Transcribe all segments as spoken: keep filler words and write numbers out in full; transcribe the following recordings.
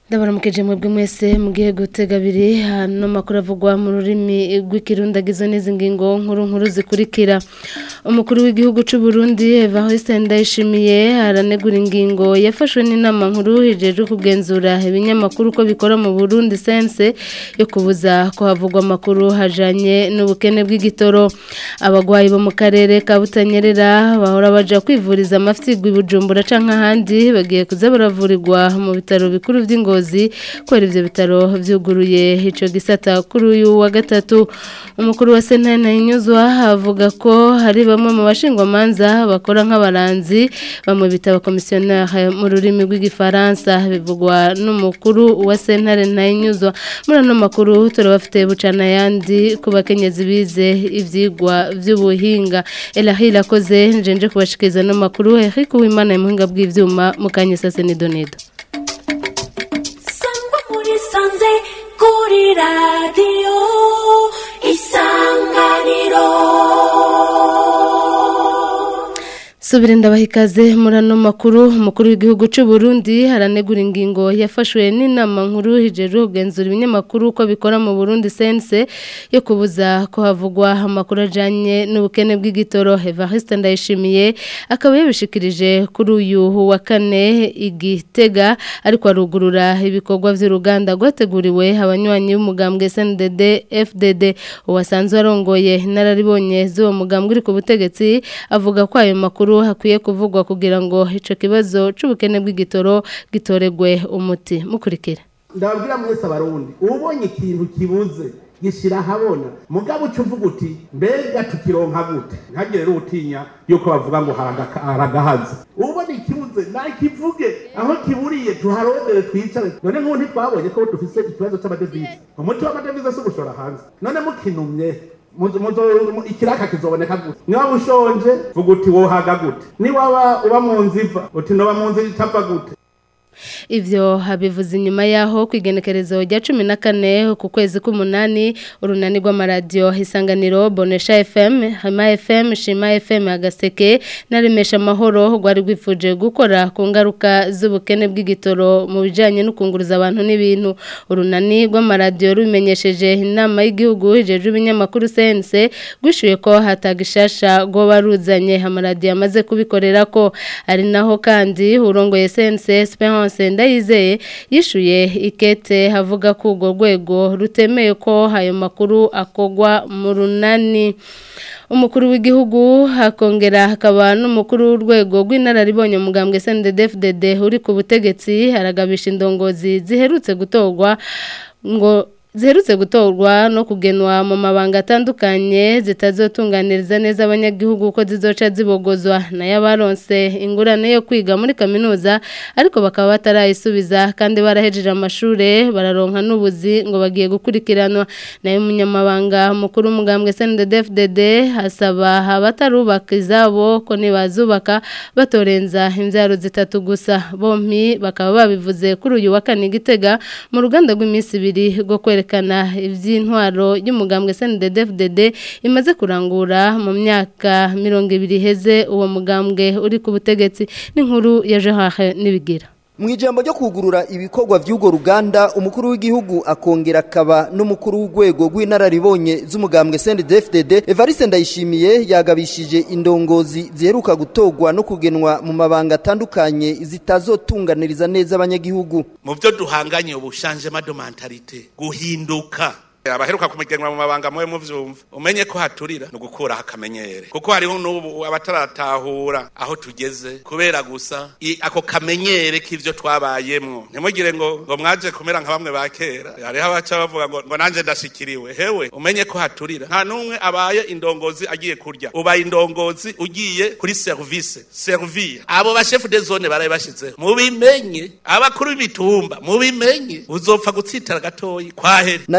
Ndabaramukeje mwebwe mwese mugiye gutega abiri hano makuru avugwa mu rurimi rw'ikirundagizo n'izi ngingo nkuru nkuru zikurikira. Umukuru w'igihugu c'u Burundi Evariste Ndayishimiye aranegura ingingo yafashwe n'inama nkuru hijeje kugenzura ibinyamakuru ko bikora mu Burundi sense yo kubuza ko havugwa amakuru hajanye n'ubukene bw'igitoro. Abagwayi bo mu karere ka Butanyerera bahora baja kwivuriza amafyigwa i Bujumbura canke ahandi bagiye kuza baravurirwa mu bitaro bikuru vy'ingo kwera ivyo bitaro vyuguruye ico gisata kuri uyu wa gatatu. Umukuru wa Sentare Inyuzwa avuga ko hari bamwe mu bashingwa manza bakora nk'abaranzi bamwe bitaba commissionnaire mu rurimi rw'igifaransa bivugwa n'umukuru wa Sentare Inyuzwa. Muri ano makuru turabafite bucana yandi ku bakenyezi bize ivyigwa vy'ubuhinga. Elahila koze njenje kubashikiza no makuru Eric Uwimana imuhinga bw'ivyuma mukanyisa Senidonedo. Sanze kuri radio Isanganiro. Subire ndabahikaze murano makuru. Umukuru w'igihugu c'u Burundi haranegura ingingo yafashwe n'inama nkuru hijeje kugenzura ibinyamakuru ko bikora mu Burundi sense yo kubuza ko havugwa amakuru ajanye n'ubukene bw'igitoro. Evariste Ndayishimiye akaba yabishikirije kuri uyu wa kane Igitega ariko arugurura ibikorwa vy'uruganda rwateguriwe abanywanyi b'umugambwe S N D D F D D. Uwasanzwe arongoye nararibonye z'uwo mugambwe uri ku butegetsi avuga ko ayo makuru hakwiye kuvugwa kugira ngo ico kibazo c'ubukene bw'igitoro gitoregwe umuti. Mukurikira. Ndababwira mwese abarundi ubonye ikintu kibuze gishira habona mugabo ucuvuga uti mbega tukironka gute ntagire rero utinya yuko bavuga ngo haragahaza. Ubone ikibuze nakivuge aho kiburiye tuharondere twicare. None nk'ubu ntitwabonye ko dufise ikibazo c'amadevize. Umuti w'amadevize si ugushora hanze. None mukinumye muzo ikiraka kizoboneka gute? Niba ushonje vuga uti wohaga gute? Niwaba uba mu nziva uti noba mu nzi itapfa gute? Ivyo habivuze inyuma yaho kwigenekerezo rya cumi na kane ku kwezi k'umunani urunani rw'amaradio Isanganiro, Bonesha F M, Hama F M, Shima F M Agaseke na Remesha Mahoro rwari rwifuje gukora ku ngaruka z'ubukene bw'igitoro mu bijanye no kunguruza abantu n'ibintu. Urunani rw'amaradio rumenyesheje inama y'igihugu ijeje ibinyamakuru C N C gwishuye ko hatagishasha go baruzanye amaradio amaze kubikorera ko ari naho kandi urongoye C N C Ndayizeye yishuye ikete havuga ko urwo rwego rutemeye ko ayo makuru akogwa mu runani. Umukuru w'igihugu hakongera hakaba n'umukuru w'urwego rw'inararibonye umugambwe S N D D F D D uri ku butegetsi haragabisha indongozi ziherutse gutorwa ngo ziherutse gutorwa no kugenwa mu mabanga atandukanye zitazotunganiriza neza abanyagihugu ko zizoca zibogozwa na yabaronse ingurane yo kwiga muri kaminuza ariko bakaba batarayisubiza kandi barahejeje amashure bararonka n'ubuzi ngo bagiye gukurikiranwa. Nayo umunyamabanga mukuru umugambwe S N D D F D D hasaba abatarubaka izabo ko nibazubaka batorenza imvyaro zitatu gusa. Bompi bakaba babivuze kuri uyu wa kane Gitega mu ruganda rw'iminsi ibiri rwo kana ivy'intwaro y'umugambwe S N D D F D D imaze kurangura mu myaka mirongo ibiri heze uwo mugambwe uri ku butegetsi. N'inkuru ya Jehahe nibigira. Mwijambo ryo kugurura ibikorwa vy'ugo ruganda umukuru w'igihugu akongera akaba n'umukuru w'urwego rw'inararibonye z'umugambwe S N D D F D D Evariste Ndayishimiye yagabishije indongozi ziheruka gutogwa no kugenwa mu mabanga atandukanye zitazotunganiriza neza abanyagihugu. Mu byo duhanganye ubushanje madomentalite guhinduka abaheruka kumigenwa mu mabanga mwe muvyumva umenye ko haturira no gukura hakamenyere kuko hariho n'ubu abataratahura aho tugeze kubera gusa ako kamenyere k'ivyo twabayemwo. Ntimugire ngo ngo mwaje kumera nka bamwe bakera hariho abaca bavuga ngo ngo nanje ndashikiriwe. Hewe umenye ko haturira nta numwe abaye indongozi agiye kurya ubaye indongozi ugiye kuri service servir abo ba chef de zone baraye bashize mubimenye abakuru b'ibitumba mubimenye uzopfa gutsitara gatoyi kwahere. Nayo aba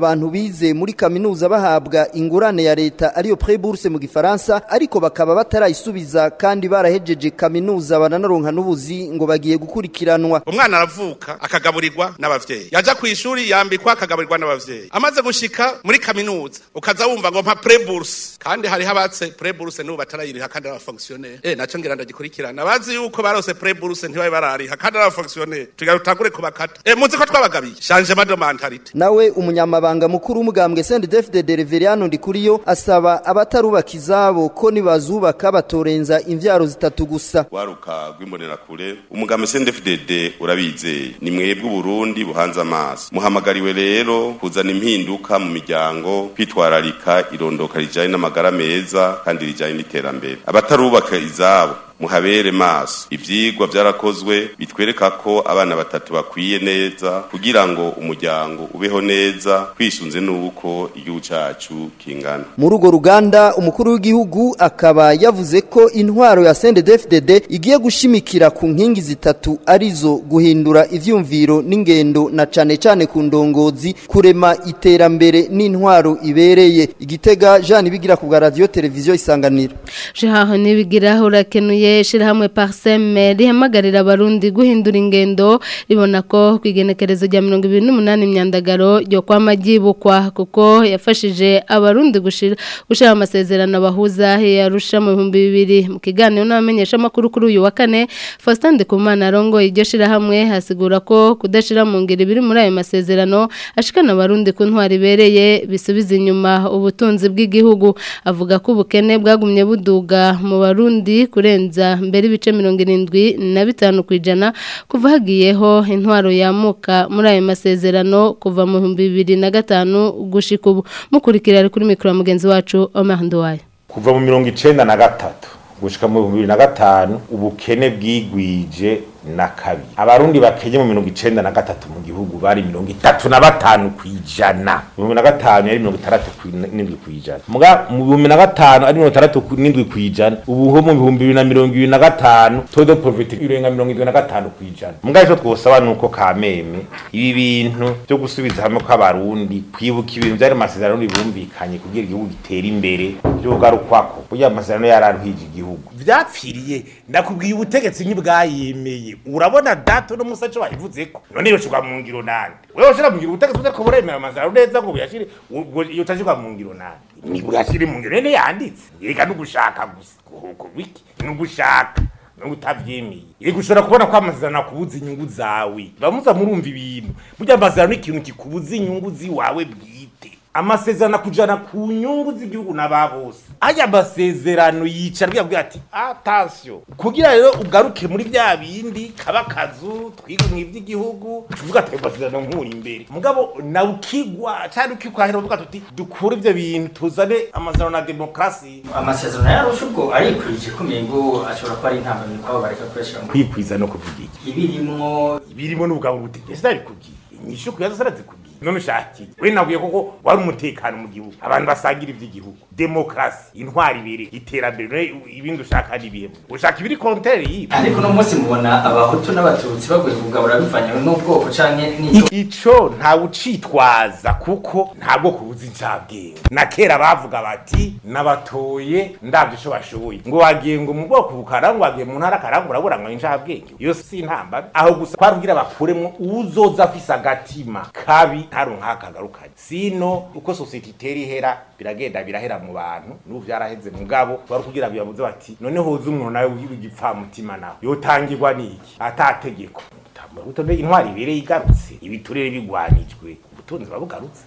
bantu bize muri kaminuza bahabwa ingurane ya leta ariyo pré-bourse mu gifaransa ariko bakaba batarayisubiza kandi barahejeje kaminuza bananaronka n'ubuzi ngo bagiye gukurikiranwa. Umwana aravuka akagaburirwa n'abavyeyi, yaja ku ishuri yambikwa akagaburirwa n'abavyeyi, amaze gushika muri kaminuza ukaza wumva ngo mpa pré-bourse kandi hari habatse pré-bourse n'ubu batarayiriha kandi aba fonctionnaire. Eh naco ngira ndagikurikirana bazi yuko barose pré-bourse ntibaye barariha kandi aba fonctionnaire tugarutagure kubakata. Eh muzi ko twabagabiye changement de mentalité. Nawe umunyamabanga mukuru umugambwe C N D F D D Reveriyano Ndikuriyo asaba abatarubaka izabo ko nibazubaka batorenza imvyaro zitatu gusa. Waruka rw'imbonera kure umugambwe C N D F D D urabizeye ni mwebwe Burundi buhanze amaso muhamagariwe rero kuzana impinduka mu miryango kwitwararika irondoka rijanye n'amagara meza kandi rijanye n'iterambere. Abatarubaka izabo muhabere maso ivyigwa byarakozwe bitwereka ko abana batatu bakwiye neza kugira ngo umuryango ubeho neza kwisunze nuko igihugu cacu kingana. Muri ugo ruganda umukuru w'igihugu akaba yavuze ko intwaro ya C N D F D D igiye gushimikira ku nkingi zitatu arizo guhindura ivyumviro n'ingendo na cane cane ku ndongozi kurema iterambere n'intwaro ibereye. Igitega Jean bigira ku bwa radio televiziyo Isanganiro. Jean nibigira urakenuye shirahamwe Parseme rihamagarira abarundi guhindura ingendo ribona ko kwigenekerezo rya mirongo ibiri n'umunani imyandagaro ryo kwa magibukwa kuko yafashije abarundi gushira gushira amasezerano bahuza yarusha mu bihumbi bibiri. Mu kiganiro n'abamenyesha makuru kuri uyu wa kane Faustin Ndikumana rongo iryo shirahamwe hasigura ko kudashira mu ngiro biri muri ayo masezerano ashikana abarundi ku ntwari bereye bisubiza inyuma ubutunzi bw'igihugu. Avuga ko ubukene bwagumye buduga mu barundi kurenza mbere ibice mirongo irindwi na bitanu kwijana kuva hagiyeho intwaro yamuka muri ayo masezerano kuva mu bihumbi bibiri na gatanu gushika ubu. Mukurikira ari kuri mikro mugenzi wacu Omar Ndowayo. Kuva mu mirongo icenda na gatatu gushika mu bibiri na gatanu ubukene bwigwije na kabiri. Abarundi bakenye mu mirongo icenda na gatatu mu gihugu bari mirongo itatu na batanu kwijana. Mu bibiri na gatanu yari mirongo itandatu n'indwi kwijana. Muga mu bibiri na gatanu ari mirongo itandatu n'indwi kwijana. Ubu ho mu bihumbi bibiri na mirongo ibiri na gatanu todo poverty irenga mirongo irindwi na gatanu kwijana. Muga ico twosaba nuko kameme ibi bintu byo gusubiza hamwe kw'abarundi kwibuka ibintu byari amasezerano bumvikanye kugira igihugu gitere imbere byo garukwako. Kugira amasezerano yararuhije igihugu. Vyapfiriye ndakubwiye ubutegetsi nyibwayemeye. Urabona dato no musacho wayivuzeko none yoshika mu ngiro nande wewe ushira mu ngiro utegetse utako buremera amazaro neza ngo buyashire iyo utashika mu ngiro nande ni buyashire mu ngiro nene yanditse yega no gushaka gusa kuko wiki no gushaka no utavyemeye yego ushobora kubona ko amazaro kubuza inyungu zawe bamuza murumva ibintu burya amazaro n'ikintu kikubuza inyungu ziwawe bwite. Amasezerano kujana ku nyungu z'igihugu n'ababose aya masezerano yicara bwabwira ati attention kugira rero ugaruke muri bya bindi kabakazu twigumwe iby'igihugu tuvuga ati amasezerano nkuri imbere mugabo na ukigwa cyane ukikwahera uvuga tuti dukura ibyo bintu tuzane amasezerano na demokrasi. Amasezerano yarusha ubwo arikurije kumengo ashobora kuba ari intambwe kwabo bareka kweshira mu kwikwiza no kuvuga iki ibirimo ibirimo n'ubugabo butegetse ari kugira inyishu kuyazaraze kugira none shaki we naguye koko wari umutekano mu gihugu abantu basangira ivy'igihugu demokrasi intwari ibiri iterambere ibindi ushaka ari bihe ushaka ibiri kontere yibi ariko no munsi mubona abahutu n'abatutsi baguye kugabura bivanye n'ubwoko canke n'icyo ico nta ucitwaza kuko ntabwo kubuza incabwenge na kera bavuga bati nabatoye ndavye ico bashoboye ngo wagiye ngo mu bwoko bukarangwa wagiye mu ntara karangura burangwa incabwenge iyo si intamba aho gusa kwarugira bakuremwo uzoza afisa agatima kabi taronka akagarukanye sino uko society teri hera biragenda birahera mu bantu n'ubu byaraheze mugabo bari kugira biyabuze bati none hoza umuntu nawe w'igipfa mutima nawe yotangirwa niki atategeko utonde intwari ibere igarutse ibiturere bigwanijwe ubutunzi babugarutse.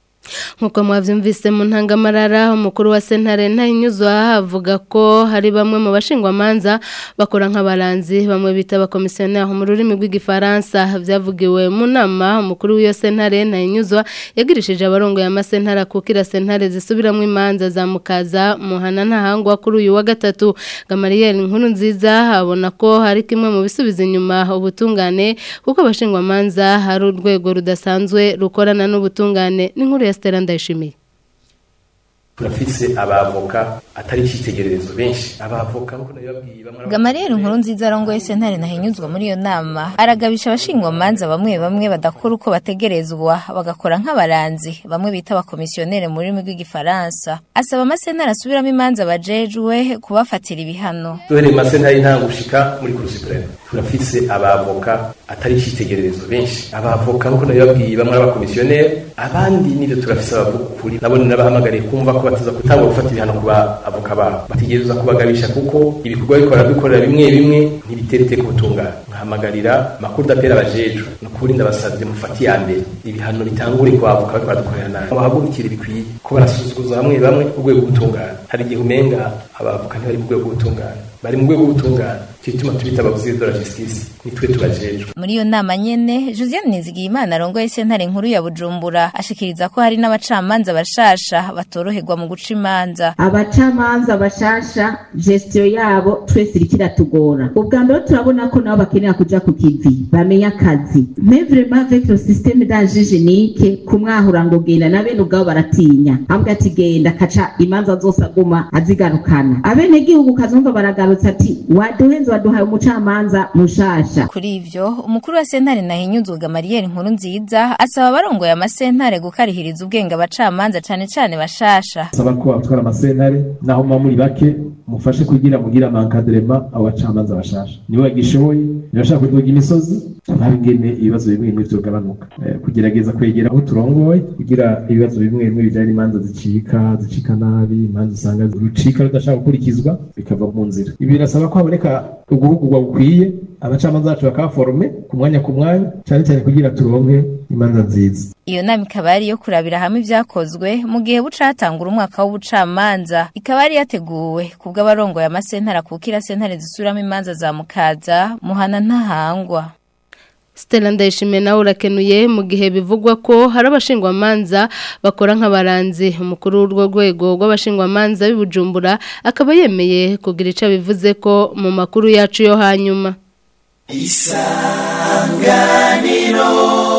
Nkuko mwavyumvise mu ntangamarara umukuru wa sentare ntayinyuzwa avuga ko hari bamwe mu bashingwa manza bakora nk'abaranzi bamwe bita abakomisiyoneri mu rurimi rw'igifaransa byavugiwe mu nama umukuru w'iyo sentare ntayinyuzwa yagirishije abarongo ya masentara kukira sentare zisubiramwe imanza za mukaza muhana ntahangwa kuri uyu wa gatatu. Gamariel Nkuru nziza abona ko hari kimwe mu bisubiza inyuma ubutungane kuko abashingwa manza hari urwego rudasanzwe rukorana n'ubutungane n'inkuru ya Stella Ndayishimiye. turafise abavoka atari citegererezo benshi abavoka nko nababwiye bamwe Gamaliel Nkurunziza arongoye sentare nahinyuzwa muri iyo nama aragabisha abashingwa manza bamwe bamwe badakora uko bategerezwa bagakora nk'abaranzi bamwe bita abakomisiyonere mu rurimi rw'igifaransa asaba amasentare asubiramo imanza bajejwe kubafatira ibihano dore masentare nta gushika muri Cour supreme turafise abavoka atari citegererezo benshi abavoka nko nababwiye bamwe abakomisiyonere abandi nibyo turafise abavukuri nabo nabahamagariye kumva ko bataza kutanga gufata ibihano kuba avoka babo batigeza kubagabisha kuko ibikorwa bikora bikorera bimwe bimwe ntibiterete ku butungane nkahamagarira makuru dapera abajejwe no kurinda basabye mufati ya mbere ibihano bitangure kwa avoka bariko baradukorera nabi bahagurukira bikwiye ko barasuzuguza hamwe bamwe urwego rw'ubutungane hari igihe umenga abavoka ntibari mu rwego rw'ubutungane bari mu rwego rw'ubutungane kituma tubita abavuzi de la justice nitwe tubajejwe muri iyo nama nyene Josiane Nizigiyimana arongoye sentare nkuru ya Bujumbura ashikiriza ko hari n'abacamanza bashasha batoroherwa mu guca imanza abacamanza bashasha gestion yabo twese ikiratugora ubwa mbere turabona ko nabo bakenera kuja ku kivi bamenya akazi mais vraiment avec le système d'agégénique kumwahura ngo genda nabe nubwo baratinya ambwa ati genda kaca imanza zose aguma azigarukana abene gihugu kazumva baragarutsa ati waduhenze waduhaye umucamanza mushasha kuri ivyo umukuru wa sentare nahinyuzwa Gamaliel Nkurunziza asaba abarongoye amasentare gukarihiriza ubwenge abacamanza cane cane bashasha asaba ko abatwara amasentare naho muri bake mufashe kugira mugira amankadrema abacamanza bashasha niwe yagishoboye nibashaka kuduga imisozi ntabingene ibibazo bimwe bimwe byogabanuka kugerageza kwegera aho turongoye kugira ibibazo bimwe bimwe bijanye imanza zicika zicika nabi imanza usanga rucika rudashaka gukurikizwa bikava mu nzira ibi birasaba ko haboneka uguhugurwa bukwiye abacamanza bacu bakaforme ku mwanya ku mwanya cyane cyane kugira turonke imanza nziza iyo nama ikaba ari yo kurabira hamwe ivyakozwe mu gihe bucatangura umwaka w'ubucamanza ikaba ari yateguwe kubwo abarongoye amasentare kukira sentare zisuramo imanza za mukaza muhana ntahangwa Stella Ndayishimiye nawe urakenuye mu gihe bivugwa ko hari abashingwa manza bakora nk'abaranzi umukuru w'urwo rwego rw'abashingwa manza b'Ibujumbura akaba yemeye kugira ico bivuze ko mu makuru yacu yo hanyuma Isanganiro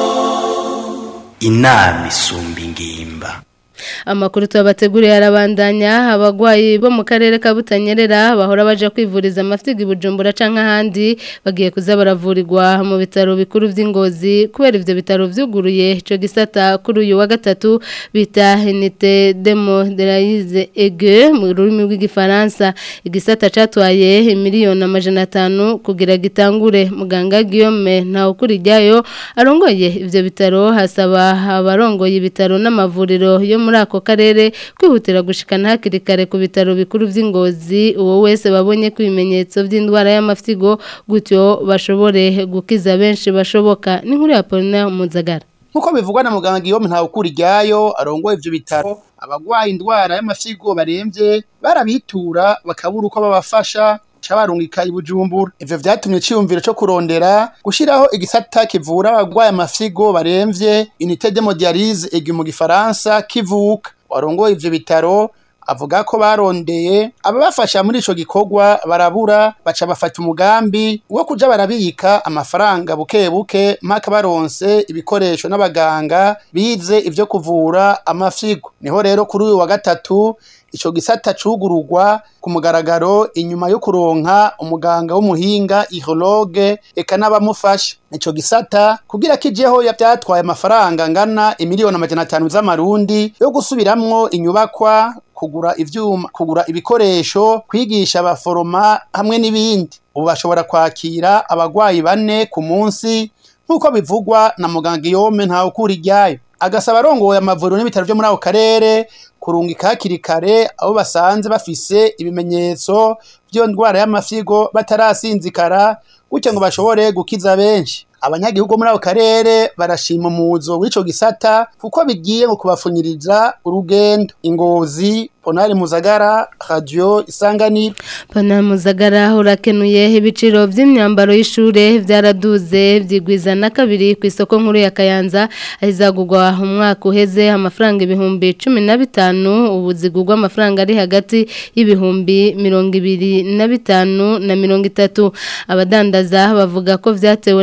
inama isumba ingimba Amakuru tubateguriye arabandanya abagwayi bo mu karere ka Butanyerera bahora baje kwivuriza amafitiga Bujumbura canka handi bagiye kuza baravurirwa mu bitaro bikuru vy'Ingozi kubera ivyo bitaro vyuguruye ico gisata kuri uyu wa gatatu bita unité démodéralisée aiguë mu rurimi rw'igifaransa igisata catwaye miliyoni amajana atanu kugira gitangure muganga Guillaume nta ukuri ryayo arongoye ivyo bitaro hasaba abarongoye ibitaro n'amavuriro yo muri ako karere kwihutira gushikana hakiri kare ku bitaro bikuru vy'Ingozi uwo wese babonye ko ibimenyetso by'indwara y'amafitigo gutyo bashobore gukiza benshi bashoboka n'inkuru ya Polina Muzagara nkuko bivugwa na muganga Guillaume nta ukuri ryayo arongoye ivyo bitaro abagwaye indwara y'amafitigo baremvye barabitura bakabura uko babafasha cabarungika Ibujumbura ivyo vyatumye ciyumvira cyo kurondera gushiraho igisata kivura abagwaye amafitigo baremvye unité démodéralisée aiguë mu gifaransa kivuka warongoye ivyo bitaro avuga ko barondeye ababafasha muri ico gikorwa barabura baca bafata umugambi wo kuja barabika amafaranga buke buke maka baronse ibikoresho n'abaganga bize ivyo kuvura amafitigo niho rero kuri uyu wa gatatu ico gisata cugururwa ku mugaragaro inyuma yo kuronka umuganga w'umuhinga urologue eka n'abamufasha ico gisata kugira kijeho yavyatwaye amafaranga ngana imiliyoni amajana atanu z'amarundi yo gusubiramwo inyubakwa kugura ivyuma kugura ibikoresho kwigisha abaforoma hamwe n'ibindi ubu bashobora kwakira abagwayi bane ku munsi nkuko bivugwa na muganga Guillaume nta ukuri ryayo agasaba arongoye amavuriro n'ibitaro byo muri ako karere kurungika hakiri kare abo basanze bafise ibimenyetso byo ndwara y'amafitigo batarasinzikara gutyo ngo bashobore gukiza benshi abanyagihugu muri ako karere barashima umuzo w'ico gisata kuko bigiye ngo kubafunyiriza urugendo Ingozi Ponari Muzagara Radio Isanganiro Ponari Muzagara urakenuye ibiciro vy'imyambaro y'ishure vyaraduze vyigwiza na kabiri ku isoko nkuru ya Kayanza azagurwa umwaka uheze amafaranga ibihumbi cumi na bitanu ubuzigurwa amafaranga ari hagati y'ibihumbi mirongo ibiri na bitanu na mirongo itatu abadandaza bavuga ko vyatewe n'amako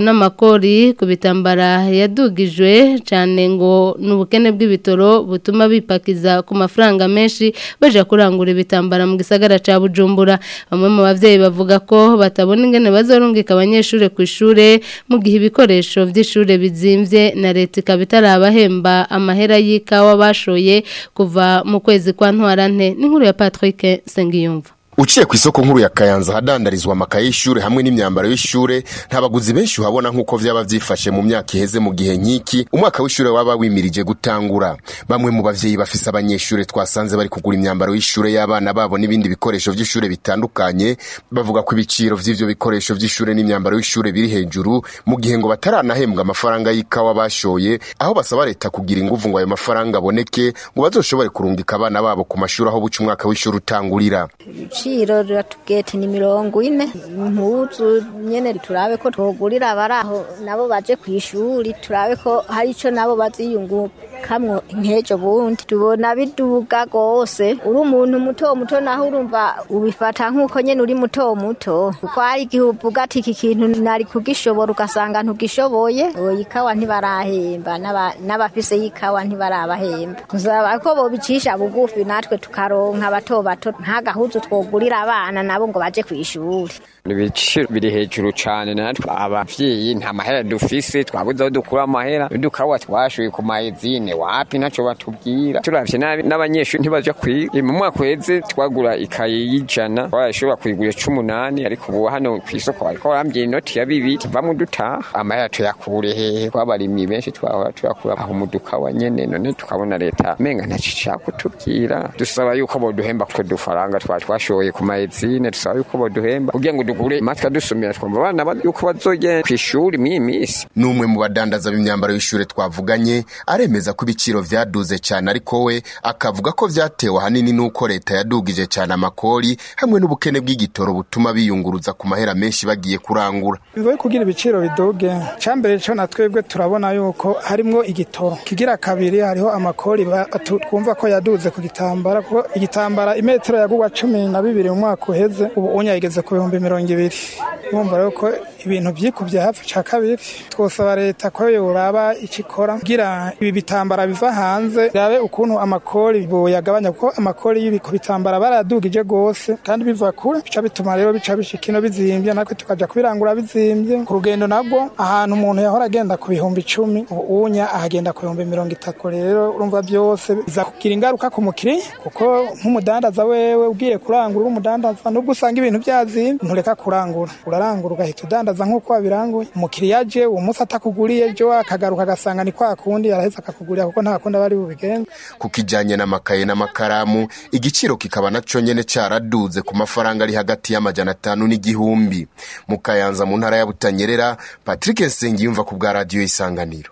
amakori ku bitambara yadugijwe cyane ngo n'ubukene bw'ibitoro butuma bipakiza ku mafaranga menshi baje kurangura ibitambara mu gisagara ca Bujumbura. Bamwe mu bavyeyi bavuga ko batabona ingene bazorungika abanyeshure ku ishure mu gihe ibikoresho vy'ishure bizimvye na leta ikabitara abahemba amahera y'ikawa bashoye kuva mu kwezi kwa ntwarante. N'inkuru ya Patrick Sengiyumva. Uciye ku isoko nkuru ya Kayanza hadandarizwa amakaye y'ishure hamwe n'imyambaro y'ishure nta baguzi benshi uhabona nkuko vyaba vyifashe mu myaka iheze mu gihe nkiki umwaka w'ishure waba wimirije gutangura. Bamwe mu bavyeyi bafise abanyeshure twasanze bari kugura imyambaro y'ishure y'abana babo n'ibindi bikoresho vy'ishure bitandukanye bavuga ko ibiciro vy'ivyo bikoresho vy'ishure n'imyambaro y'ishure biri hejuru mu gihe ngo bataranahembwa amafaranga y'ikawa bashoye, aho basaba leta kugira inguvu ngo ayo mafaranga aboneke ngo bazoshobore kurungika abana babo ku mashuri aho buca umwaka w'ishure utangurira. Chiro ratugete ni mirongo ine impuzu nyene turabe ko twogurira baraho nabo baje kwishuri turabe ko hari ico nabo baziyungu kamwe nkejo bundi tubona biduga gose uri umuntu muto muto naho urumva ubifata nkuko nyene uri muto muto kuko hari igihuvuga ati iki kintu nari kugishobora ugasanga ntugishoboye oyikawa ntibarahemba n'abafise yikawa ntibarabahemba tuzaba ko bobicisha bugufi natwe tukaronka bato bato nta gahuzu twogurira abana nabo ngo baje kwishuri. Ibiciro biri hejuru cyane natwe abavyeyi nta mahera dufise twabuze aho dukura amahera dukawa twashuye ku mayezine wapi naco batubwira turavye n'abanyeshuri ntibaje kwiga mu mwaka weze twagura ikaye y'ijana twashobora kwigura cumi n'umunani ariko ubu hano kwisoko bariko barambye inoti ya bibiri bamwe dutaha amahera tuyakure hehe kwabarimye benshi twahora tuyakura aho muduka wa nyene none tukabona leta menga ntacica kutubwira dusaba yuko boduhemba ko dufaranga twa twashoye ku mayezine dusaba yuko boduhemba kugira ngo dugure matwa dusumira twumva bana yuko bazogenda kwishuri mwimisi. Numwe mu badandaza b'imyambaro y'ishure twavuganye aremeza ko ibiciro vyaduze cyane ariko we akavuga ko vyatewe hanini nuko leta yadugije cyane amakori hamwe n'ubukene bw'igitoro butuma biyunguruza ku mahera menshi bagiye kurangura. Bivuye kugira ibiciro bidoge cambere cyo natwebwe turabona yuko harimo igitoro kigira kabiri hariho amakori twumva ko yaduze ku gitambara ko igitambara imetero yagugwa cumi na bibiri mu mwaka uheze ubu unya yigeze ku bihumbi mirongo ibiri. Mwumva rero ko ibintu byikubye hafi ca kabiri twosaba leta ko yoraba ikikora kugira ibi bitambara biva hanze yabe ukuntu amakori bo yagabanya kuko amakori y'ibiko bitambara baradugije gose kandi biva kure bica bituma rero bica bishikino bizimbye natwe tukaja kubirangura bizimbye ku rugendo nabwo ahantu umuntu yahora agenda ku bihumbi icumi ubunya ahagenda ku bihumbi mirongo itatu rero urumva byose biza kugira ingaruka ku mukiri kuko nk'umudandaza wewe ugiye kurangura umudandaza nubwo usanga ibintu byazimbye ntureka kurangura urarangura ugahita udandaza nk'uko wabiranguye umukiriya aje uwo munsi atakuguriye ejo akagaruka agasanga ni kwa kundi yaraheze akakugurira kuko nta kundi bari bubigenza. Kukijanye n'amakaye n'amakaramu igiciro kikaba naco nyene caraduze ku mafaranga ari hagati y'amajana atanu n'igihumbi. Mu Kayanza mu ntara ya Butanyerera Patrick Nsengiyumva ku bwa radio Isanganiro.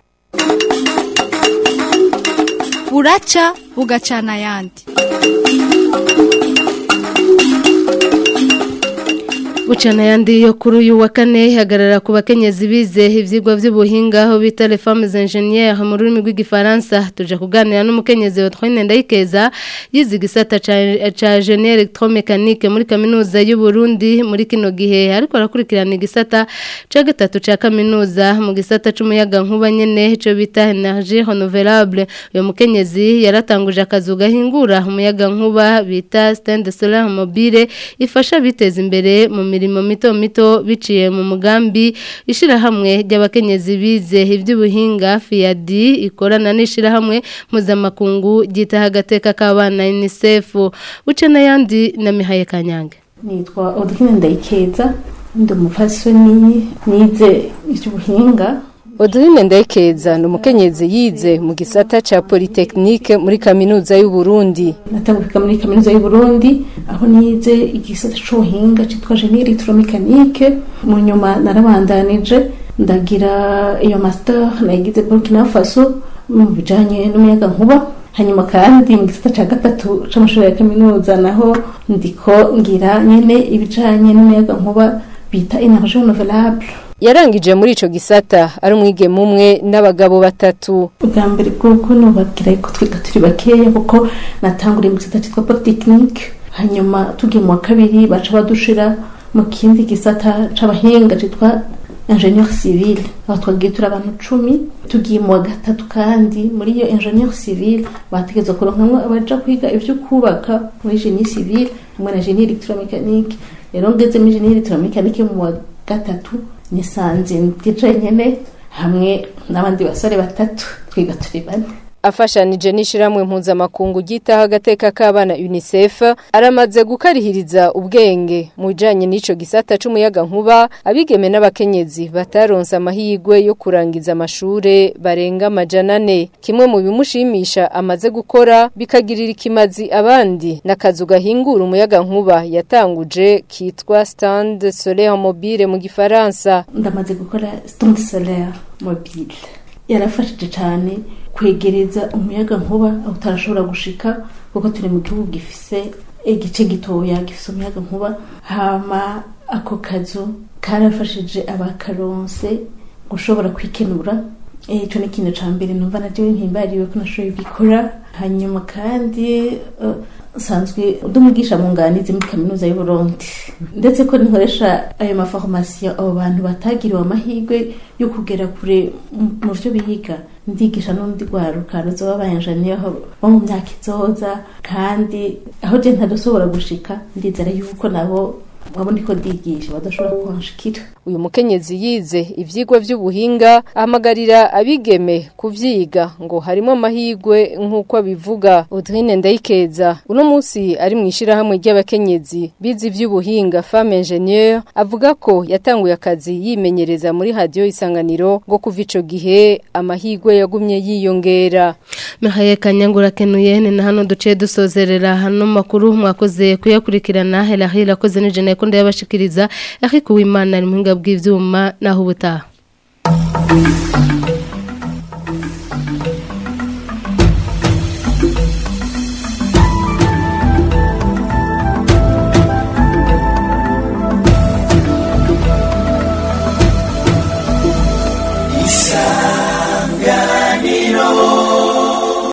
Buraca bugacana yandi. Bucana yandi yo kuri uyu wa kane hagarara ku bakenyezi bize ivyigwa vy'ubuhinga aho bita les femmes ingénieurs mu rurimi rw'igifaransa tuje kuganira n'umukenyezi wa Twine Ndayikeza yize gisata ca, ca génie électromécanique muri kaminuza y'u Burundi muri kino gihe ariko arakurikirana igisata ca gatatu ca kaminuza mu gisata c'umuyaga nkuba nyene ico bita énergie renouvelable. Uyo mukenyezi yaratanguje akazu gahingura umuyaga nkuba bita stand solaire mobile ifasha biteza imbere mu mirimo mito mito biciye mu mugambi ishira hamwe ry'abakenyezi bize ivy'ubuhinga F I A D ikorana n'ishira hamwe mpuzamakungu gita hagateka k'abana UNICEF. Bucana yandi na Mihaye Kanyange. Nitwa Odrine Ndayikeza ndi umufasoni nize ivy'ubuhinga. Odrine Ndayikeza ni umukenyezi yize mu gisata ca Polytechnique muri kaminuza y'u Burundi. Natanguye muri kaminuza y'u Burundi aho nize igisata c'ubuhinga citwa génie électromécanique mu nyuma narabandanije ndagira iyo master nagize Burkina Faso mu bijanye n'umuyaga nkuba hanyuma kandi mu gisata ca gatatu c'amashuri ya kaminuza naho ndiko ngira nyene ibijanye n'umuyaga nkuba bita énergie renouvelable. Yarangije muri ico gisata ari umwigeme umwe n'abagabo batatu. Ubwa mbere kuko nubabwira ko twiga turi bakeya kuko natanguriye mu gisata cyitwa Polytechnique hanyuma tugiye mu kabiri baca badushira mu kindi gisata c'abahinga cyitwa ingénieur civil aho twagiye turi abantu cumi tugiye mu wa gatatu kandi muri iyo ingénieur civil bategeza kuronkamwe abaja kwiga ivyo kubaka muri génie civil hamwe na génie électromécanique rero ngeze muri génie électromécanique mu wa gatatu nisanze ndicaye nyene hamwe n'abandi basore batatu twiga turi bane. Afashanije n'ishiramwe mpuzamakungu gitaha agateka k'abana UNICEF aramaze gukarihiriza ubwenge mu bijanye n'ico gisata c'umuyaga nkuba abigeme n'abakenyezi bataronsa amahigwe yo kurangiza amashure barenga amajana ane. Kimwe mu bimushimisha amaze gukora bikagirira ikimazi abandi n'akazu gahingura umuyaga nkuba yatanguje kitwa stand solaire mobile mu gifaransa. Ndamaze gukora stand solaire mobile yarafashije cyane kwegereza umuyaga nkuba aho utarashobora gushika kuko turi mu gihugu gifise igice gitoya gifise umuyaga nkuba hama ako kazu karafashije abakaronse gushobora kwikenura ico ni kintu ca mbere numva naje ntimbariwe ko nashoboye gukora. Hanyuma kandi sanzwe ndumugisha mu nganizi muri kaminuza y'u Burundi ndetse ko nkoresha ayo ma formation abo bantu batagiriwe amahirwe yo kugera kure mu byo biga ndigisha n'undi rwaruka ruzoba bayenjaniye bo mu myaka izoza kandi aho je ntadasobora gushika ndizera yuko nabo wabona ko ndigisha badashobora kuhanshikira. Uyu mukenyezi yize ivyigwa vy'ubuhinga ahamagarira abigeme kuvyiga ngo harimo amahigwe nk'uko abivuga. Audrine Ndayikeza uno munsi ari mwishira hamwe ry'abakenyezi bize ivy'ubuhinga femme ingénieur avuga ko yatanguye akazi yimenyereza muri radio Isanganiro ngo kuva ico gihe amahigwe yagumye yiyongera. Mihaye Kanyangura kenuye ni hano duce dusozerera hano makuru mwakoze kuyakurikirana hela hela koze nije nakunde yabashikiriza ariko w'Imana ari muhinga bw'ivyuma naho ubutaha.